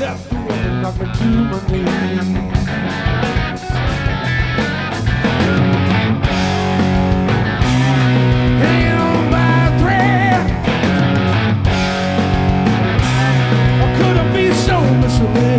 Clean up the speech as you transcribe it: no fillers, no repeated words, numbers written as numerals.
left foot and knocked me to my knees. Hanging on by a thread, or could it be so misleading?